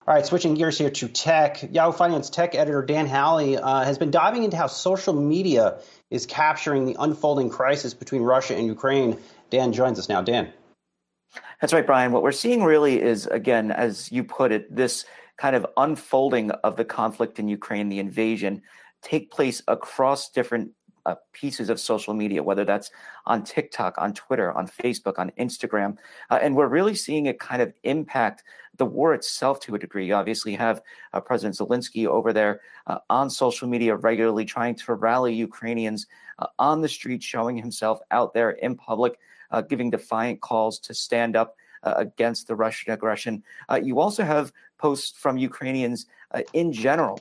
All right, switching gears here to tech. Yahoo Finance tech editor Dan Howley has been diving into how social media is capturing the unfolding crisis between Russia and Ukraine. Dan joins us now. Dan. That's right, Brian. What we're seeing really is, again, as you put it, this kind of unfolding of the conflict in Ukraine, the invasion, take place across different pieces of social media, whether that's on TikTok, on Twitter, on Facebook, on Instagram. And we're really seeing it kind of impact the war itself to a degree. You obviously have President Zelensky over there on social media regularly trying to rally Ukrainians on the street, showing himself out there in public, giving defiant calls to stand up against the Russian aggression. You also have posts from Ukrainians in general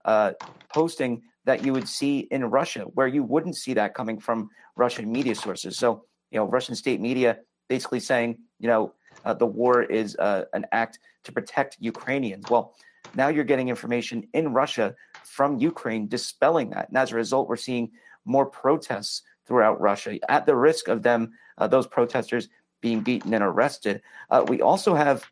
posting that you would see in Russia, where you wouldn't see that coming from Russian media sources. So, Russian state media basically saying, the war is an act to protect Ukrainians. Well, now you're getting information in Russia from Ukraine dispelling that. And as a result, we're seeing more protests throughout Russia at the risk of them, those protesters being beaten and arrested. We also have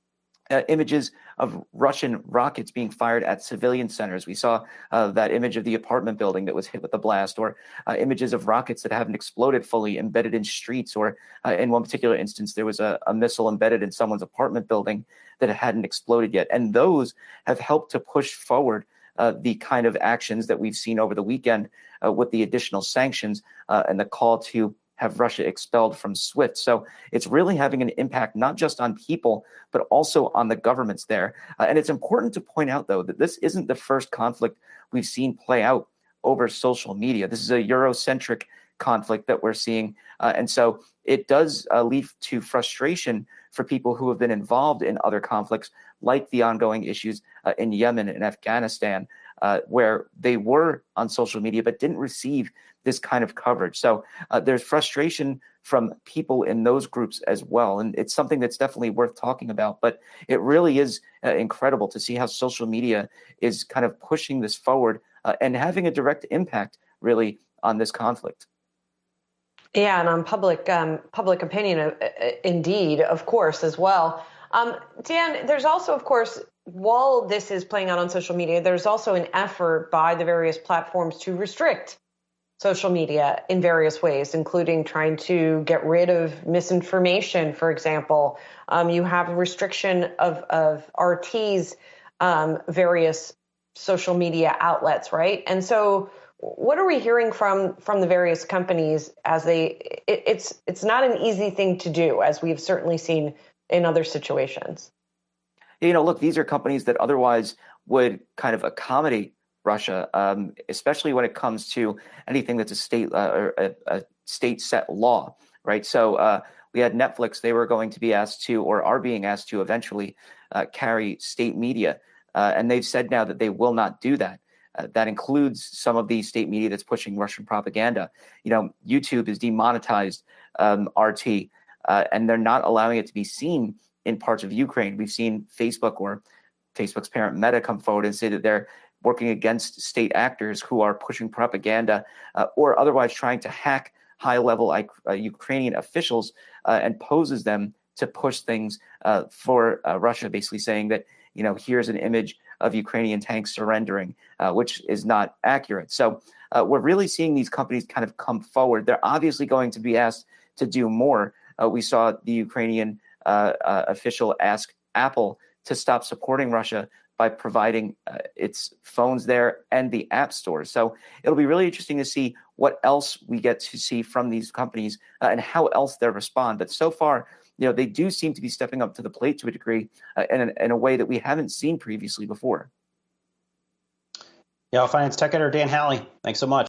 images of Russian rockets being fired at civilian centers. We saw that image of the apartment building that was hit with a blast, or images of rockets that haven't exploded fully embedded in streets, or in one particular instance, there was a missile embedded in someone's apartment building that hadn't exploded yet. And those have helped to push forward the kind of actions that we've seen over the weekend with the additional sanctions and the call to have Russia expelled from SWIFT. So it's really having an impact, not just on people, but also on the governments there. And it's important to point out, though, that this isn't the first conflict we've seen play out over social media. This is a Eurocentric conflict that we're seeing. And so it does lead to frustration for people who have been involved in other conflicts, like the ongoing issues in Yemen and Afghanistan, where they were on social media but didn't receive this kind of coverage. So there's frustration from people in those groups as well. And it's something that's definitely worth talking about. But it really is incredible to see how social media is kind of pushing this forward and having a direct impact, really, on this conflict. Yeah, and on public opinion, indeed, of course, as well. Dan, there's also, of course, while this is playing out on social media, there's also an effort by the various platforms to restrict social media in various ways, including trying to get rid of misinformation, for example. You have a restriction of RT's various social media outlets, right? And so what are we hearing from the various companies as it's not an easy thing to do, as we've certainly seen in other situations? Look, these are companies that otherwise would kind of accommodate Russia, especially when it comes to anything that's a state or a state set law, right? So we had Netflix; they were going to be asked to, or are being asked to, eventually carry state media, and they've said now that they will not do that. That includes some of the state media that's pushing Russian propaganda. YouTube is demonetized RT, and they're not allowing it to be seen in parts of Ukraine. We've seen Facebook or Facebook's parent Meta come forward and say that they're working against state actors who are pushing propaganda or otherwise trying to hack high-level Ukrainian officials and poses them to push things for Russia, basically saying that, here's an image of Ukrainian tanks surrendering, which is not accurate. So we're really seeing these companies kind of come forward. They're obviously going to be asked to do more. We saw the Ukrainian official ask Apple to stop supporting Russia by providing its phones there and the app stores. So it'll be really interesting to see what else we get to see from these companies and how else they respond. But so far, they do seem to be stepping up to the plate to a degree in a way that we haven't seen previously before. Finance tech editor Dan Howley, thanks so much.